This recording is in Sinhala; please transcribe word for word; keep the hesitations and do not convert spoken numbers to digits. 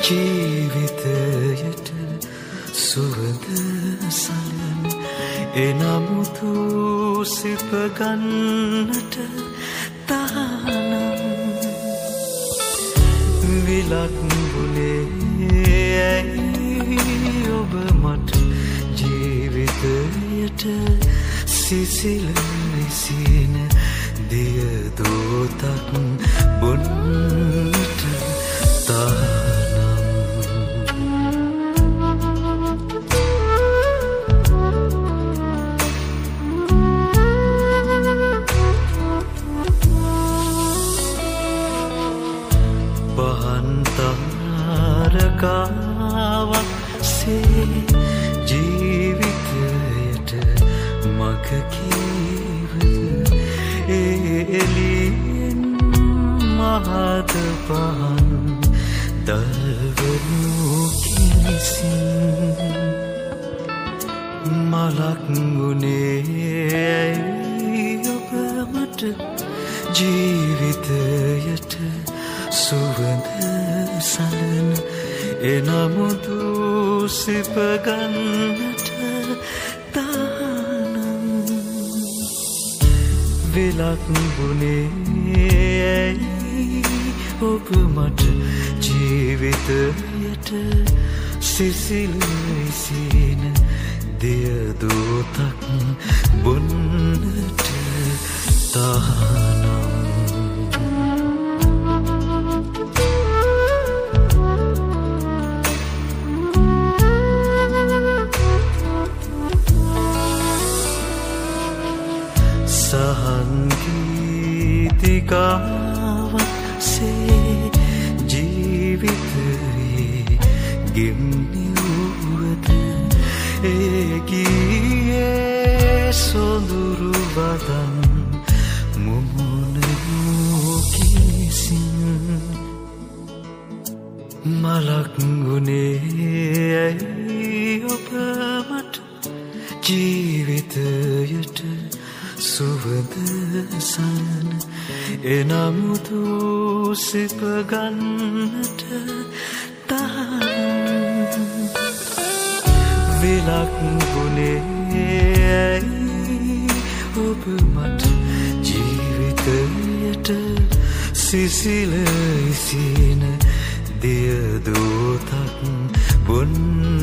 ජීවිතයට සුවඳ සලන එනමුතු සිප ගන්නට තහනම් විලක් වුණේ ඇයි ඔබ මට ජීවිතයට සිසිල විසින දිය දෝතක් බොන්නට තහනම් බහන්තරකාවක් සේ ජීවිතයට මග කීවද ඒ එළියෙන් මහත පහන් දල්වනු කිසින් මලක් ගුණේ ඇයි ඔබ මට ජීවිතයට සුවඳ සලන එනමුතු සිප ගන්නට තහනම් විලක් වුණේ ඇයි ඔබ මට ජීවිතයට සිසිල විසින දිය දෝතක් බොන්නට තහනම් සහංගීතිකාවක් සේ ජීවිතයේ ගෙම්නි වූවද ඒ ගියේ සොඳුරු බදන් මුමුණ කිසින් මලක් ගුණේ ඇයි ඔබ මට ජීවිතයට සුවඳ සලන එනමුතු සිප ගන්නට තහනම් විලක් වුණේ ඇයි ඔබ මට ජීවිතයට සිසිල ඉසින දිය දෝතක් බොන්න